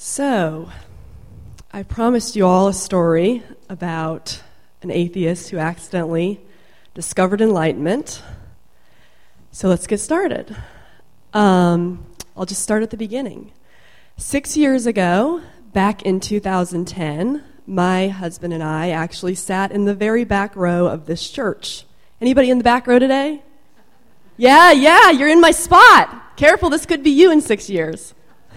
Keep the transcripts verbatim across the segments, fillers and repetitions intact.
So, I promised you all a story about an atheist who accidentally discovered enlightenment. So let's get started. Um, I'll just start at the beginning. Six years ago, back in two thousand ten, my husband and I actually sat in the very back row of this church. Anybody in the back row today? Yeah, yeah, you're in my spot. Careful, this could be you in six years.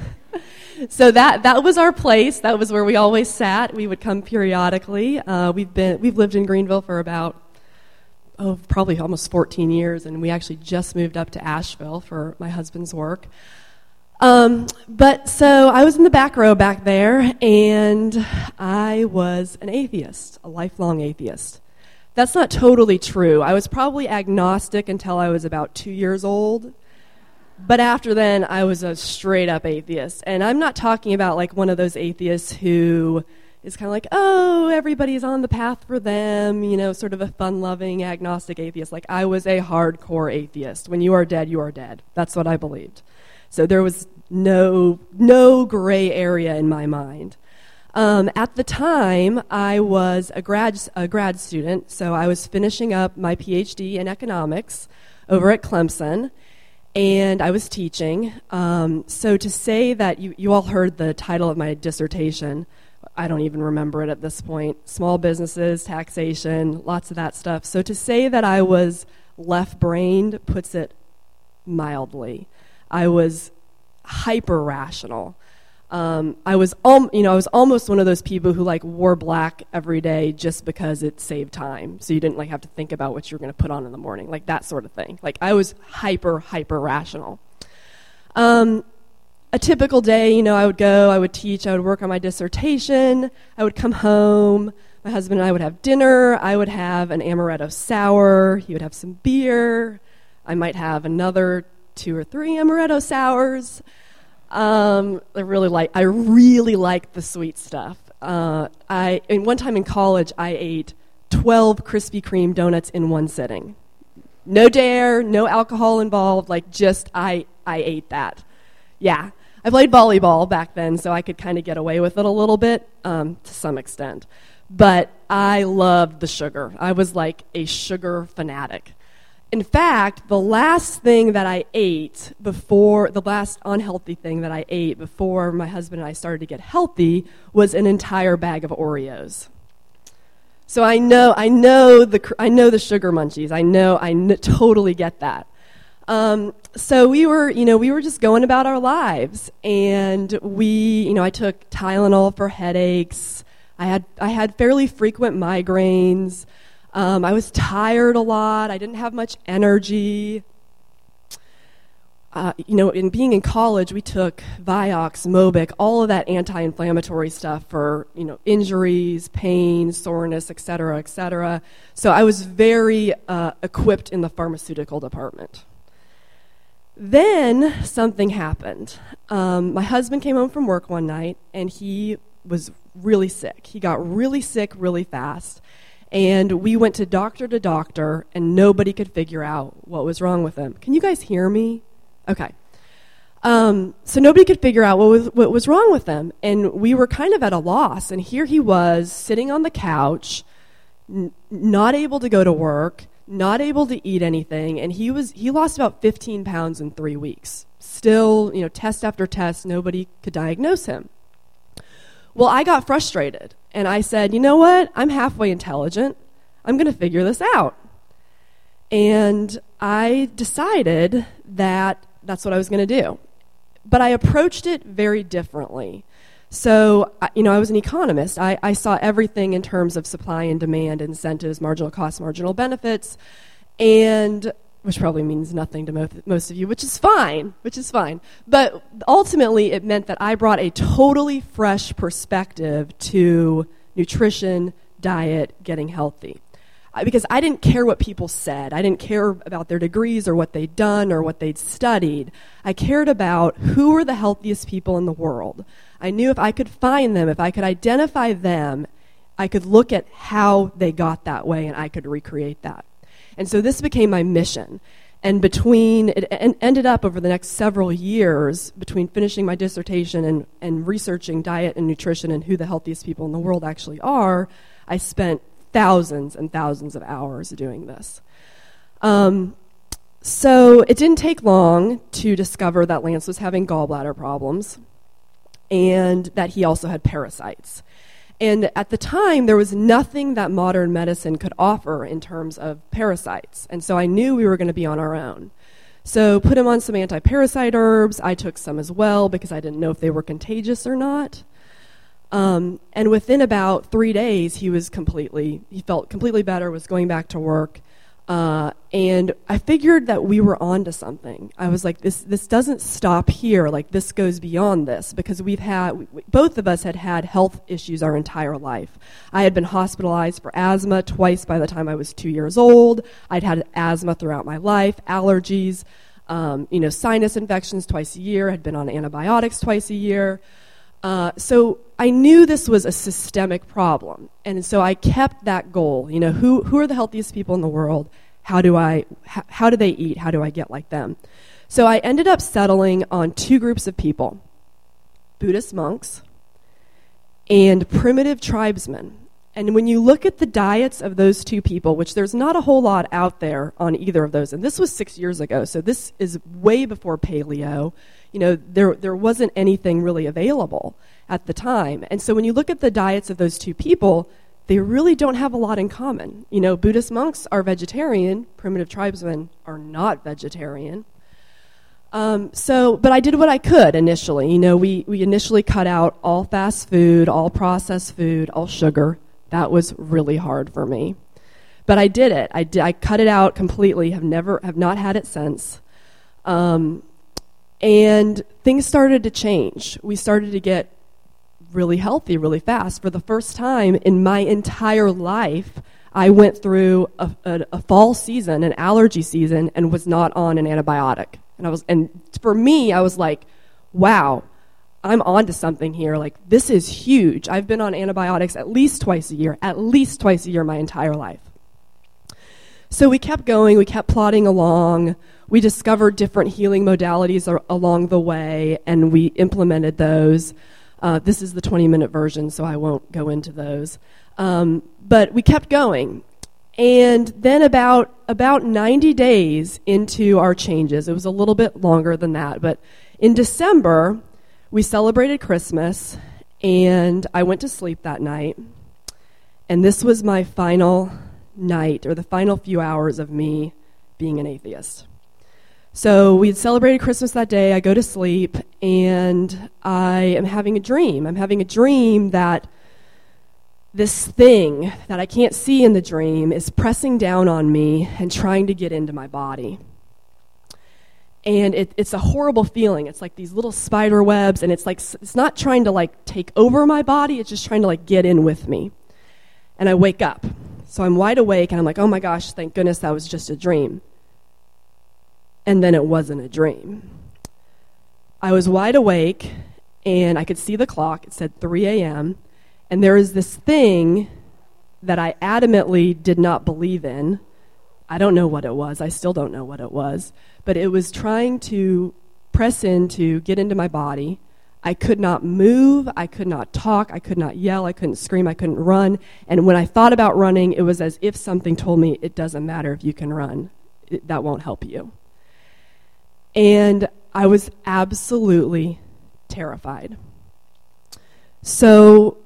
So that that was our place. That was where we always sat. We would come periodically. Uh, we've been we've lived in Greenville for about oh probably almost fourteen years, and we actually just moved up to Asheville for my husband's work. Um, but so I was in the back row back there, and I was an atheist, a lifelong atheist. That's not totally true. I was probably agnostic until I was about two years old. But after then, I was a straight-up atheist. And I'm not talking about like one of those atheists who is kind of like, oh, everybody's on the path for them, you know, sort of a fun-loving, agnostic atheist. Like, I was a hardcore atheist. When you are dead, you are dead. That's what I believed. So there was no no gray area in my mind. Um, at the time, I was a grad a grad student, so I was finishing up my P H D in economics over at Clemson. And I was teaching. Um, so to say that you, you all heard the title of my dissertation, I don't even remember it at this point. Small businesses, taxation, lots of that stuff. So to say that I was left-brained puts it mildly. I was hyper-rational. Um, I was, al- you know, I was almost one of those people who like wore black every day just because it saved time, so you didn't like have to think about what you were going to put on in the morning, like that sort of thing. Like I was hyper, hyper rational. Um, a typical day, you know, I would go, I would teach, I would work on my dissertation, I would come home, my husband and I would have dinner, I would have an amaretto sour, he would have some beer, I might have another two or three amaretto sours. Um, I really like. I really like the sweet stuff. Uh, I and one time in college, I ate twelve Krispy Kreme donuts in one sitting. No dare, no alcohol involved. Like just I, I ate that. Yeah, I played volleyball back then, so I could kind of get away with it a little bit, um, to some extent. But I loved the sugar. I was like a sugar fanatic. In fact, the last thing that I ate before, the last unhealthy thing that I ate before my husband and I started to get healthy was an entire bag of Oreos. So I know, I know the, I know the sugar munchies. I know, I kn- totally get that. Um, so we were, you know, we were just going about our lives, and we, you know, I took Tylenol for headaches. I had, I had fairly frequent migraines. Um, I was tired a lot. I didn't have much energy. Uh, you know, in being in college, we took Vioxx, Mobic, all of that anti-inflammatory stuff for, you know, injuries, pain, soreness, et cetera, et cetera. So I was very uh, equipped in the pharmaceutical department. Then something happened. Um, my husband came home from work one night, and he was really sick. He got really sick really fast. And we went to doctor to doctor, and nobody could figure out what was wrong with him. Can you guys hear me? Okay. Um, so nobody could figure out what was, what was wrong with him. And we were kind of at a loss. And here he was sitting on the couch, n- not able to go to work, not able to eat anything. And he was he lost about fifteen pounds in three weeks. Still, you know, test after test, nobody could diagnose him. Well, I got frustrated. And I said, you know what? I'm halfway intelligent. I'm going to figure this out. And I decided that that's what I was going to do. But I approached it very differently. So, you know, I was an economist. I, I saw everything in terms of supply and demand, incentives, marginal costs, marginal benefits, and which probably means nothing to most, most of you, which is fine, which is fine. But ultimately, it meant that I brought a totally fresh perspective to nutrition, diet, getting healthy. I, because I didn't care what people said. I didn't care about their degrees or what they'd done or what they'd studied. I cared about who were the healthiest people in the world. I knew if I could find them, if I could identify them, I could look at how they got that way and I could recreate that. And so this became my mission. And between, it en- ended up over the next several years, between finishing my dissertation and, and researching diet and nutrition and who the healthiest people in the world actually are, I spent thousands and thousands of hours doing this. Um, so it didn't take long to discover that Lance was having gallbladder problems and that he also had parasites. And at the time, there was nothing that modern medicine could offer in terms of parasites. And so I knew we were going to be on our own. So put him on some anti-parasite herbs. I took some as well because I didn't know if they were contagious or not. Um, and within about three days, he was completely, he felt completely better, was going back to work. Uh, and I figured that we were onto something. I was like, this this doesn't stop here. Like, this goes beyond this, because we've had, we, both of us had had health issues our entire life. I had been hospitalized for asthma twice by the time I was two years old. I'd had asthma throughout my life, allergies, um, you know, sinus infections twice a year, had been on antibiotics twice a year. Uh, so I knew this was a systemic problem, and so I kept that goal. You know, who who are the healthiest people in the world? How do I? How, how do they eat? How do I get like them? So I ended up settling on two groups of people: Buddhist monks and primitive tribesmen. And when you look at the diets of those two people, which there's not a whole lot out there on either of those, and this was six years ago, so this is way before paleo. You know, there there wasn't anything really available at the time. And so when you look at the diets of those two people, they really don't have a lot in common. You know, Buddhist monks are vegetarian, primitive tribesmen are not vegetarian. Um, so, but I did what I could initially. You know, we, we initially cut out all fast food, all processed food, all sugar. That was really hard for me. But I did it. I, did, I cut it out completely, have never, have not had it since. Um, and things started to change. We started to get really healthy really fast. For the first time in my entire life, I went through a, a, a fall season, an allergy season, and was not on an antibiotic. And I was, and for me, I was like, wow, I'm onto something here. Like, this is huge. I've been on antibiotics at least twice a year, at least twice a year my entire life. So we kept going, we kept plodding along. We discovered different healing modalities ar- along the way, and we implemented those. Uh, this is the twenty-minute version, so I won't go into those. Um, but we kept going. And then about about ninety days into our changes, it was a little bit longer than that, but in December, we celebrated Christmas, and I went to sleep that night. And this was my final night, or the final few hours of me being an atheist. So we had celebrated Christmas that day. I go to sleep, and I am having a dream. I'm having a dream that this thing that I can't see in the dream is pressing down on me and trying to get into my body. And it, it's a horrible feeling. It's like these little spider webs, and it's like it's not trying to like take over my body. It's just trying to like get in with me. And I wake up. So I'm wide awake, and I'm like, oh my gosh, thank goodness that was just a dream. And then it wasn't a dream. I was wide awake, and I could see the clock. It said three a.m., and there is this thing that I adamantly did not believe in. I don't know what it was. I still don't know what it was. But it was trying to press in to get into my body. I could not move. I could not talk. I could not yell. I couldn't scream. I couldn't run. And when I thought about running, it was as if something told me, it doesn't matter if you can run. It, that won't help you. And I was absolutely terrified. So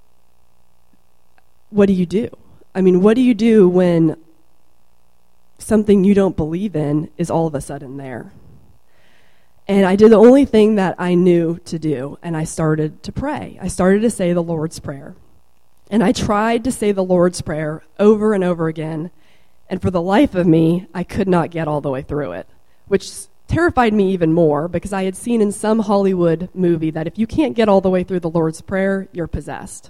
what do you do? I mean, what do you do when something you don't believe in is all of a sudden there? And I did the only thing that I knew to do, and I started to pray. I started to say the Lord's Prayer. And I tried to say the Lord's Prayer over and over again, and for the life of me, I could not get all the way through it, which terrified me even more, because I had seen in some Hollywood movie that if you can't get all the way through the Lord's Prayer, you're possessed.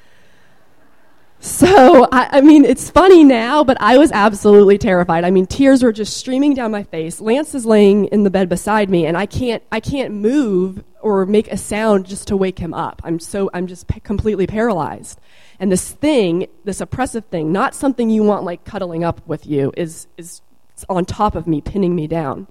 So, I, I mean, it's funny now, but I was absolutely terrified. I mean, tears were just streaming down my face. Lance is laying in the bed beside me, and I can't I can't move or make a sound just to wake him up. I'm so I'm just p- completely paralyzed. And this thing, this oppressive thing, not something you want like cuddling up with you, is is on top of me, pinning me down.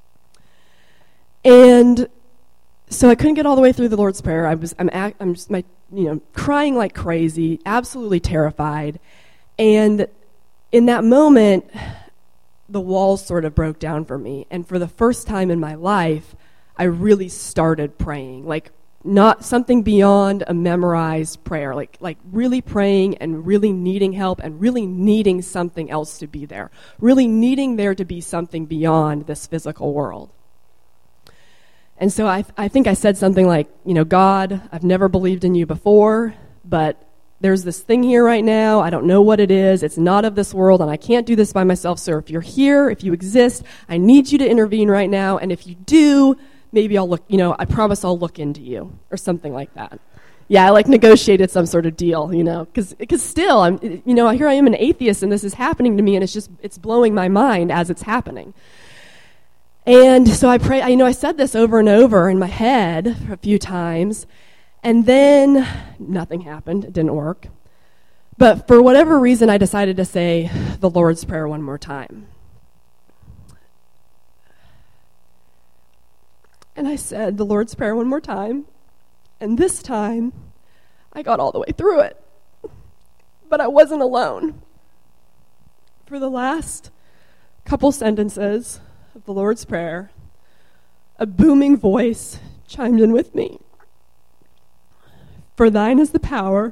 And so I couldn't get all the way through the Lord's Prayer. I was, I'm, I'm just, my, you know, crying like crazy, absolutely terrified. And in that moment, the walls sort of broke down for me. And for the first time in my life, I really started praying, like not something beyond a memorized prayer, like like really praying and really needing help and really needing something else to be there, really needing there to be something beyond this physical world. And so I, I think I said something like, you know, God, I've never believed in you before, but there's this thing here right now. I don't know what it is. It's not of this world, and I can't do this by myself. So if you're here, if you exist, I need you to intervene right now. And if you do, maybe I'll look, you know, I promise I'll look into you, or something like that. Yeah, I like negotiated some sort of deal, you know, because because still, I'm, you know, here I am an atheist, and this is happening to me, and it's just, it's blowing my mind as it's happening. And so I pray, I, you know, I said this over and over in my head a few times, and then nothing happened. It didn't work. But for whatever reason, I decided to say the Lord's Prayer one more time. And I said the Lord's Prayer one more time, and this time, I got all the way through it. But I wasn't alone. For the last couple sentences of the Lord's Prayer, a booming voice chimed in with me. For thine is the power.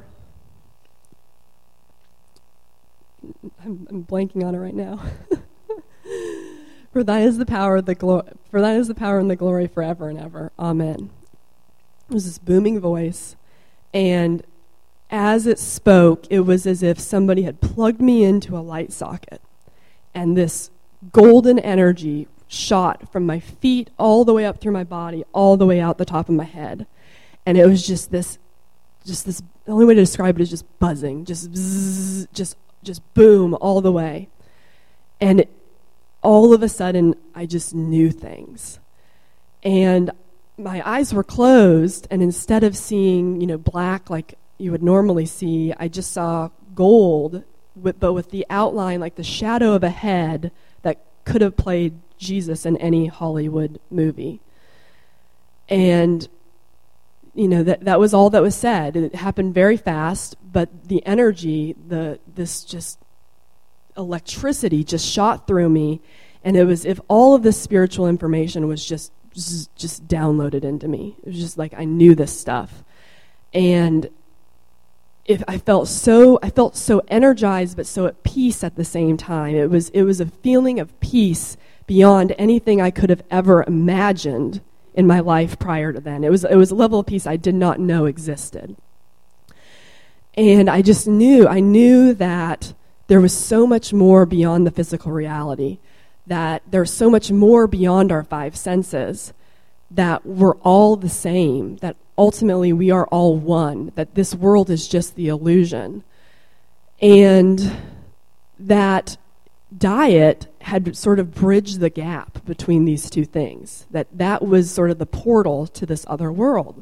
I'm, I'm blanking on it right now. For thine is the power, the glo- for thine is the power and the glory forever and ever. Amen. It was this booming voice, and as it spoke, it was as if somebody had plugged me into a light socket, and this golden energy shot from my feet all the way up through my body, all the way out the top of my head. And it was just this, just this, the only way to describe it is just buzzing, just bzzz, just, just boom all the way. And it, all of a sudden, I just knew things. And my eyes were closed, and instead of seeing, you know, black like you would normally see, I just saw gold, with, but with the outline, like the shadow of a head that could have played Jesus in any Hollywood movie. And, you know, that that was all that was said. It happened very fast, but the energy, the this just electricity just shot through me, and it was if all of this spiritual information was just just, just downloaded into me. It was just like I knew this stuff. And if I felt so I felt so energized but so at peace at the same time. It was it was a feeling of peace beyond anything I could have ever imagined in my life prior to then. It was it was a level of peace I did not know existed. And I just knew, I knew that there was so much more beyond the physical reality, that there's so much more beyond our five senses, that we're all the same, that ultimately we are all one, that this world is just the illusion. And that diet had sort of bridged the gap between these two things, that that was sort of the portal to this other world.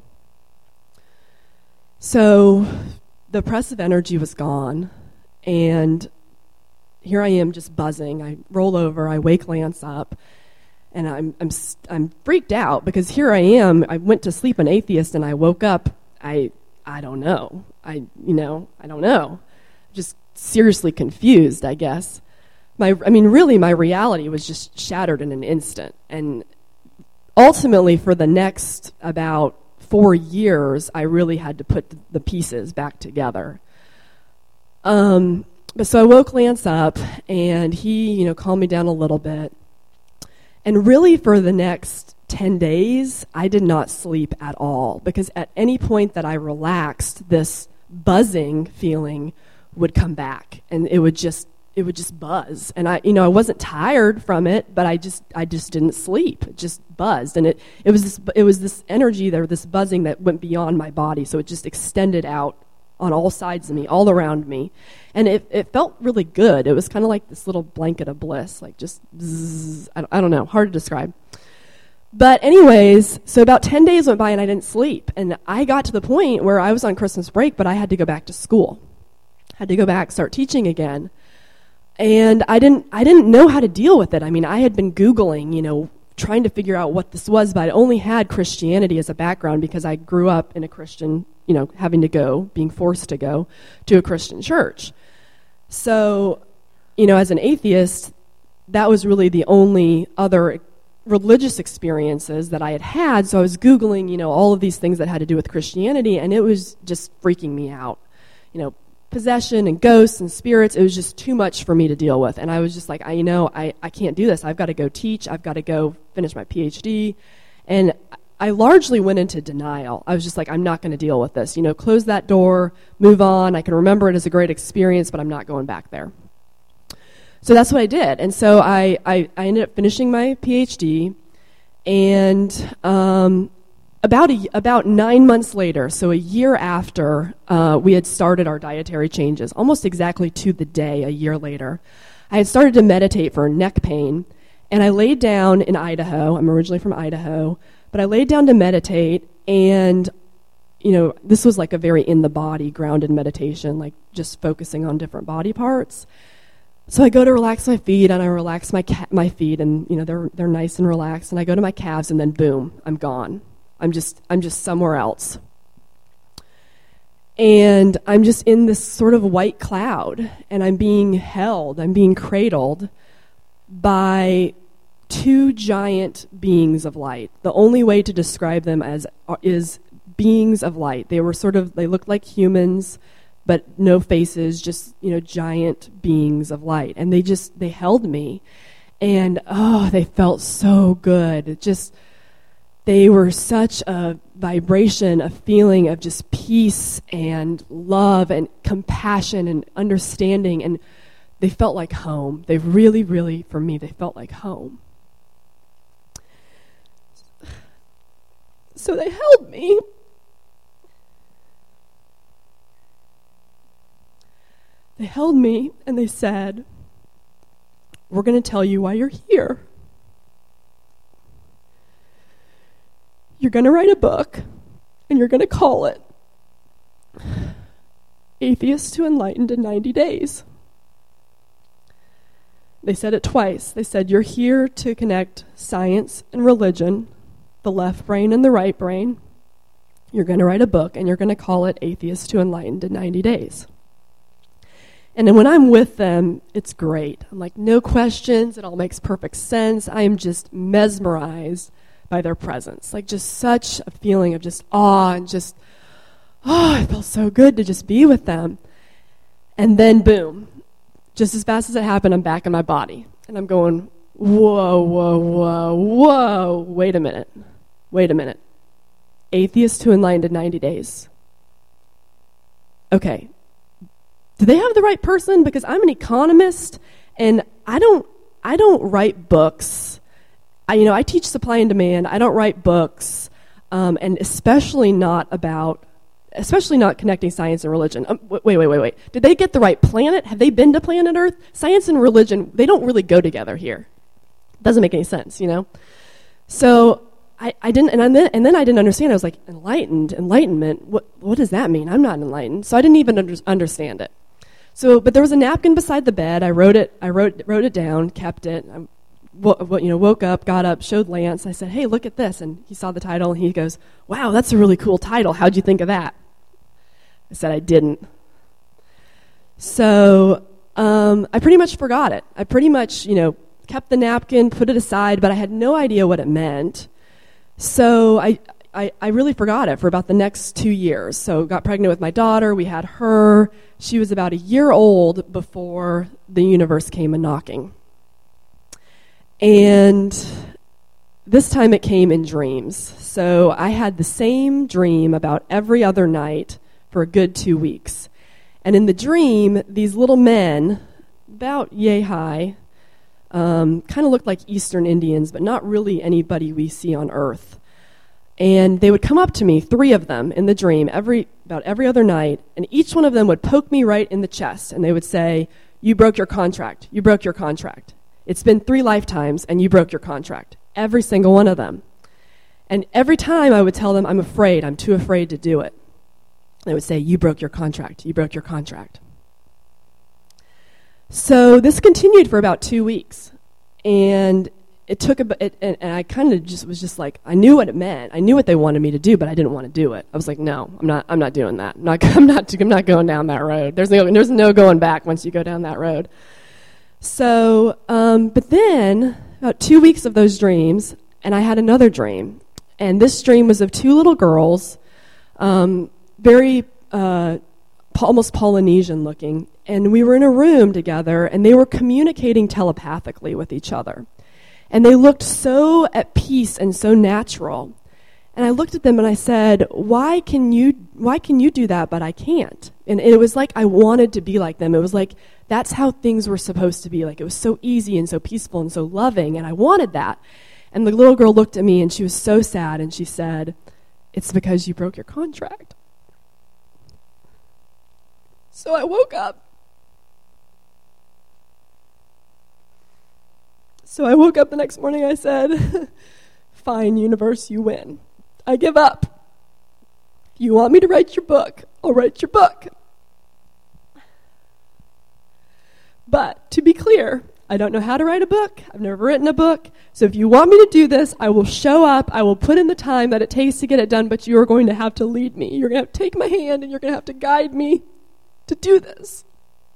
So the oppressive energy was gone, and here I am just buzzing. I roll over, I wake Lance up, and I'm I'm I'm freaked out because here I am. I went to sleep an atheist, and I woke up. I I don't know. I you know I don't know. Just seriously confused, I guess. My, I mean, really, my reality was just shattered in an instant. And ultimately, for the next about four years, I really had to put the pieces back together. Um, but so I woke Lance up, and he, you know, calmed me down a little bit. And really, for the next ten days, I did not sleep at all, because at any point that I relaxed, this buzzing feeling would come back, and it would just it would just buzz. And I, you know, I wasn't tired from it, but I just, I just didn't sleep. It just buzzed. And it, it was this, it was this energy there, this buzzing that went beyond my body. So it just extended out on all sides of me, all around me. And it, it felt really good. It was kind of like this little blanket of bliss, like just zzz, I, I don't know, hard to describe. But anyways, so about ten days went by and I didn't sleep. And I got to the point where I was on Christmas break, but I had to go back to school. I had to go back, start teaching again. And I didn't I didn't know how to deal with it. I mean, I had been Googling, you know, trying to figure out what this was, but I only had Christianity as a background because I grew up in a Christian, you know, having to go, being forced to go to a Christian church. So, you know, as an atheist, that was really the only other religious experiences that I had had. So I was Googling, you know, all of these things that had to do with Christianity, and it was just freaking me out. You know, possession and ghosts and spirits, it was just too much for me to deal with. And I was just like, I, you know, I, I can't do this. I've got to go teach. I've got to go finish my P H D. And I largely went into denial. I was just like, I'm not going to deal with this. You know, close that door, move on. I can remember it as a great experience, but I'm not going back there. So that's what I did. And so I, I, I ended up finishing my P H D, and um, about a, about nine months later, so a year after uh, we had started our dietary changes, almost exactly to the day a year later, I had started to meditate for neck pain, and I laid down in Idaho. I'm originally from Idaho, but I laid down to meditate, and you know, this was like a very in-the-body, grounded meditation, like just focusing on different body parts. So I go to relax my feet, and I relax my ca- my feet, and you know they're they're nice and relaxed. And I go to my calves, and then boom, I'm gone. I'm just I'm just somewhere else, and I'm just in this sort of white cloud, and I'm being held, I'm being cradled by two giant beings of light. The only way to describe them as uh, is beings of light. They were sort of they looked like humans, but no faces, just, you know, giant beings of light. And they just, they held me. And, oh, they felt so good. It just, they were such a vibration, a feeling of just peace and love and compassion and understanding. And they felt like home. They really, really, for me, they felt like home. So they held me. They held me, and they said, we're going to tell you why you're here. You're going to write a book, and you're going to call it Atheist to Enlightened in ninety days. They said it twice. They said, you're here to connect science and religion, the left brain and the right brain. You're going to write a book, and you're going to call it Atheist to Enlightened in ninety days. And then when I'm with them, it's great. I'm like, no questions. It all makes perfect sense. I am just mesmerized by their presence. Like just such a feeling of just awe and just, oh, it feels so good to just be with them. And then boom, just as fast as it happened, I'm back in my body. And I'm going, whoa, whoa, whoa, whoa. Wait a minute. Wait a minute. Atheist to Enlightened in ninety days. Okay. Do they have the right person? Because I'm an economist, and I don't I don't write books. I, you know, I teach supply and demand. I don't write books, um, and especially not about, especially not connecting science and religion. Um, wait, wait, wait, wait. Did they get the right planet? Have they been to planet Earth? Science and religion, they don't really go together here. Doesn't make any sense, you know? So I, I didn't, and then, and then I didn't understand. I was like, enlightened, enlightenment, what what does that mean? I'm not enlightened. So I didn't even under, understand it. So, but there was a napkin beside the bed. I wrote it. I wrote wrote it down, kept it. I, w- you know, woke up, got up, showed Lance. I said, "Hey, look at this!" And he saw the title, and he goes, "Wow, that's a really cool title. How'd you think of that?" I said, "I didn't." So um, I pretty much forgot it. I pretty much, you know, kept the napkin, put it aside, but I had no idea what it meant. So I. I, I really forgot it for about the next two years. So got pregnant with my daughter. We had her. She was about a year old before the universe came a-knocking. And this time it came in dreams. So I had the same dream about every other night for a good two weeks. And in the dream, these little men, about yay high, um, kind of looked like Eastern Indians, but not really anybody we see on Earth. And they would come up to me, three of them, in the dream, every about every other night, and each one of them would poke me right in the chest, and they would say, "You broke your contract. You broke your contract. It's been three lifetimes, and you broke your contract." Every single one of them. And every time I would tell them, "I'm afraid. I'm too afraid to do it." They would say, "You broke your contract. You broke your contract." So this continued for about two weeks, and it took a it, and, and I kind of just was just like, I knew what it meant. I knew what they wanted me to do, but I didn't want to do it. I was like, no, I'm not. I'm not doing that. I'm not. I'm not. I'm not going down that road. There's no. There's no going back once you go down that road. So, um, but then about two weeks of those dreams, and I had another dream, and this dream was of two little girls, um, very uh, almost Polynesian looking, and we were in a room together, and they were communicating telepathically with each other. And they looked so at peace and so natural. And I looked at them and I said, why can you why can you do that, but I can't? And it was like I wanted to be like them. It was like that's how things were supposed to be. Like it was so easy and so peaceful and so loving, and I wanted that. And the little girl looked at me and she was so sad, and she said, it's because you broke your contract. So I woke up. So I woke up the next morning, I said, fine, universe, you win. I give up. If you want me to write your book, I'll write your book. But to be clear, I don't know how to write a book. I've never written a book. So if you want me to do this, I will show up. I will put in the time that it takes to get it done, but you are going to have to lead me. You're going to have to take my hand, and you're going to have to guide me to do this.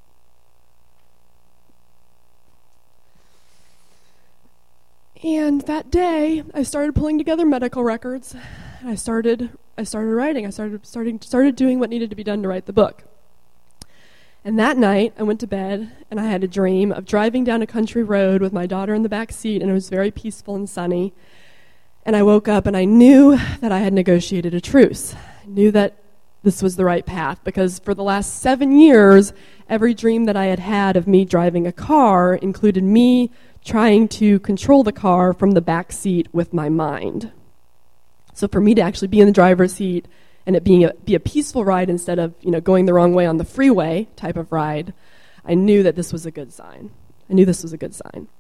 And that day, I started pulling together medical records. And I started, I started writing. I started, starting, started doing what needed to be done to write the book. And that night, I went to bed, and I had a dream of driving down a country road with my daughter in the back seat, and it was very peaceful and sunny. And I woke up, and I knew that I had negotiated a truce. I knew that this was the right path, because for the last seven years, every dream that I had had of me driving a car included me trying to control the car from the back seat with my mind. So for me to actually be in the driver's seat and it being a, be a peaceful ride instead of, you know, going the wrong way on the freeway type of ride, I knew that this was a good sign. I knew this was a good sign.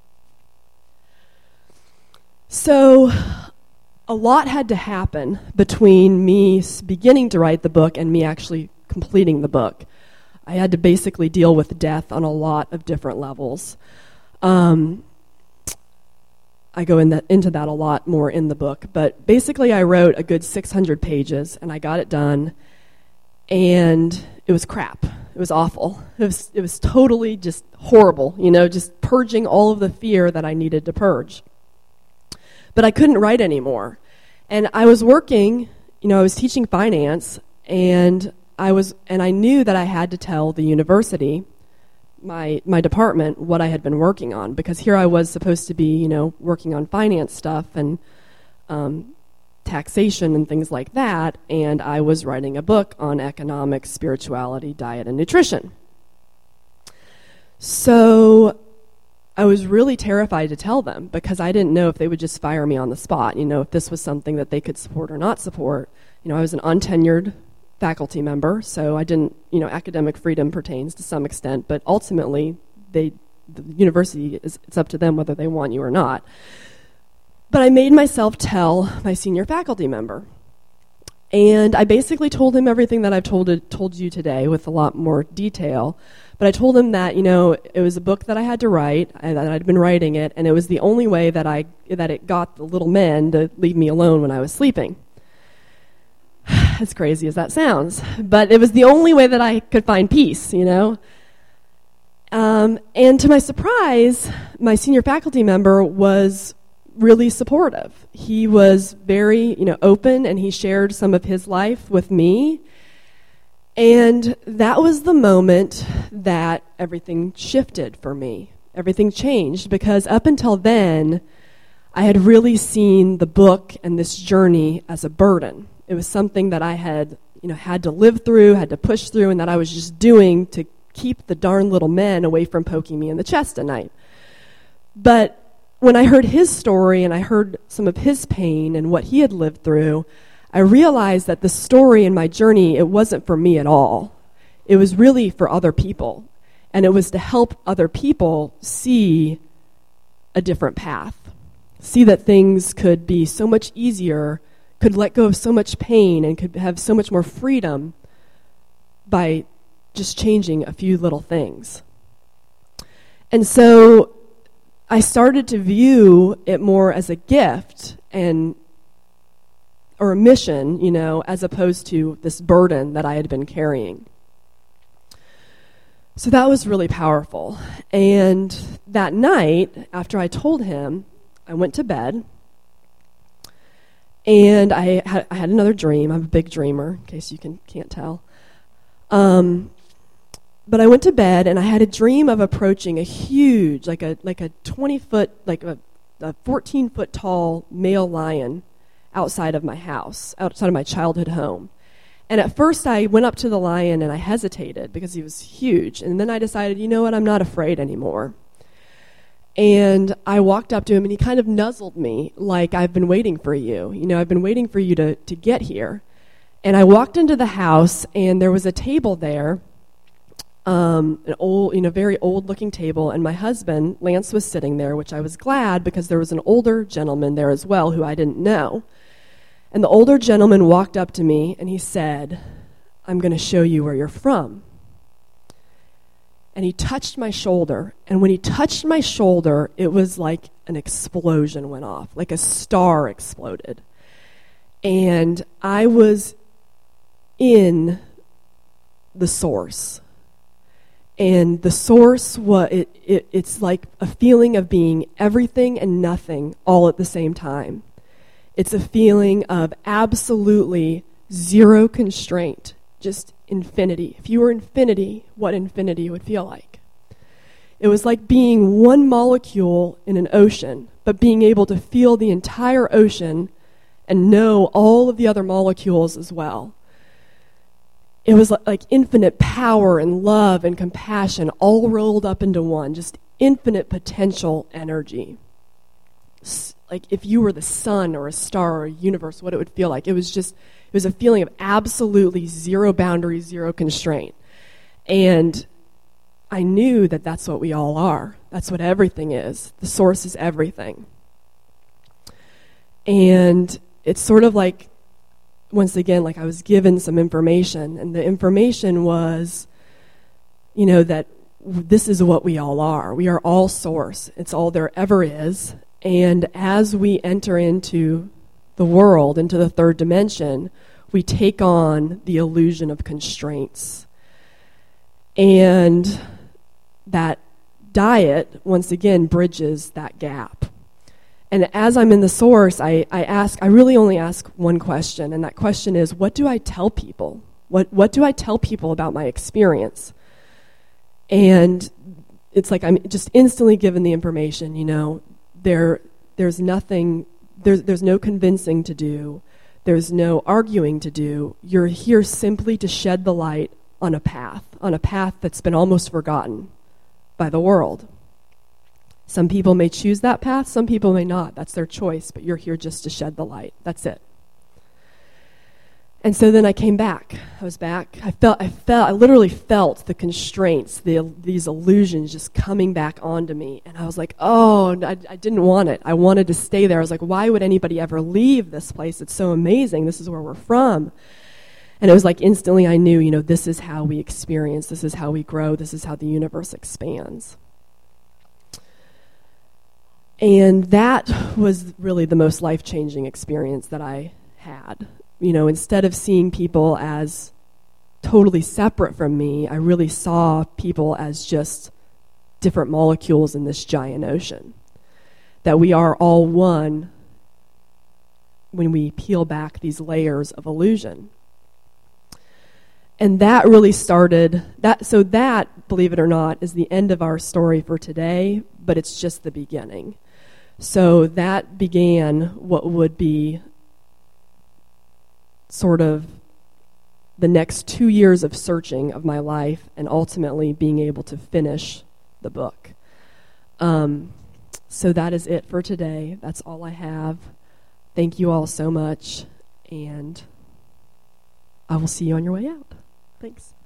So a lot had to happen between me beginning to write the book and me actually completing the book. I had to basically deal with death on a lot of different levels. Um, I go in that, into that a lot more in the book, but basically I wrote a good six hundred pages, and I got it done, and it was crap. It was awful. It was, it was totally just horrible, you know, just purging all of the fear that I needed to purge. But I couldn't write anymore. And I was working, you know, I was teaching finance, and I was, and I knew that I had to tell the university, my my department, what I had been working on, because here I was supposed to be, you know, working on finance stuff and um, taxation and things like that, and I was writing a book on economics, spirituality, diet, and nutrition. So I was really terrified to tell them, because I didn't know if they would just fire me on the spot, you know, if this was something that they could support or not support. You know, I was an untenured faculty member, so I didn't, you know, academic freedom pertains to some extent, but ultimately they, the university, is, it's up to them whether they want you or not. But I made myself tell my senior faculty member, and I basically told him everything that I've told it, told you today with a lot more detail. But I told him that, you know, it was a book that I had to write, and that I'd been writing it, and it was the only way that I that it got the little men to leave me alone when I was sleeping. As crazy as that sounds, but it was the only way that I could find peace, you know. Um, and to my surprise, my senior faculty member was really supportive. He was very, you know, open, and he shared some of his life with me. And that was the moment that everything shifted for me. Everything changed, because up until then, I had really seen the book and this journey as a burden. It was something that I had, you know, had to live through, had to push through, and that I was just doing to keep the darn little men away from poking me in the chest at night. But when I heard his story and I heard some of his pain and what he had lived through, I realized that the story and my journey, it wasn't for me at all. It was really for other people. And it was to help other people see a different path, see that things could be so much easier, could let go of so much pain, and could have so much more freedom by just changing a few little things. And so I started to view it more as a gift and or a mission, you know, as opposed to this burden that I had been carrying. So that was really powerful. And that night, after I told him, I went to bed, and I had, I had another dream. I'm a big dreamer, in case you can, can't tell. Um, but I went to bed, and I had a dream of approaching a huge, like a like a twenty-foot, like a, a fourteen-foot tall male lion outside of my house, outside of my childhood home. And at first I went up to the lion and I hesitated because he was huge. And then I decided, you know what, I'm not afraid anymore. And I walked up to him and he kind of nuzzled me like, I've been waiting for you. You know, I've been waiting for you to, to get here. And I walked into the house and there was a table there, um, an old, you know, very old looking table. And my husband, Lance, was sitting there, which I was glad because there was an older gentleman there as well who I didn't know. And the older gentleman walked up to me and he said, I'm going to show you where you're from. And he touched my shoulder. And when he touched my shoulder, it was like an explosion went off, like a star exploded. And I was in the source. And the source, was, it, it, it's like a feeling of being everything and nothing all at the same time. It's a feeling of absolutely zero constraint, just infinity. If you were infinity, what infinity would feel like. It was like being one molecule in an ocean, but being able to feel the entire ocean and know all of the other molecules as well. It was like infinite power and love and compassion all rolled up into one, just infinite potential energy. Like if you were the sun or a star or a universe, what it would feel like. It was just, it was a feeling of absolutely zero boundary, zero constraint. And I knew that that's what we all are. That's what everything is. The source is everything. And it's sort of like, once again, like I was given some information, and the information was, you know, that this is what we all are. We are all source. It's all there ever is. And as we enter into the world, into the third dimension, we take on the illusion of constraints. And that diet, once again, bridges that gap. And as I'm in the source, I, I ask, I really only ask one question, and that question is, what do I tell people? What what do I tell people about my experience? And it's like I'm just instantly given the information, you know, there there's nothing, there's there's no convincing to do, there's no arguing to do. You're here simply to shed the light on a path, on a path that's been almost forgotten by the world. Some people may choose that path, some people may not. That's their choice, but you're here just to shed the light. That's it. And so then I came back. I was back. I felt, I felt, I literally felt the constraints, the these illusions just coming back onto me. And I was like, oh, I, I didn't want it. I wanted to stay there. I was like, why would anybody ever leave this place? It's so amazing. This is where we're from. And it was like instantly I knew, you know, this is how we experience. This is how we grow. This is how the universe expands. And that was really the most life-changing experience that I had. You know, instead of seeing people as totally separate from me, I really saw people as just different molecules in this giant ocean. That we are all one when we peel back these layers of illusion. And that really started, that. so that, believe it or not, is the end of our story for today, but it's just the beginning. So that began what would be sort of the next two years of searching of my life and ultimately being able to finish the book. Um, so that is it for today. That's all I have. Thank you all so much, and I will see you on your way out. Thanks.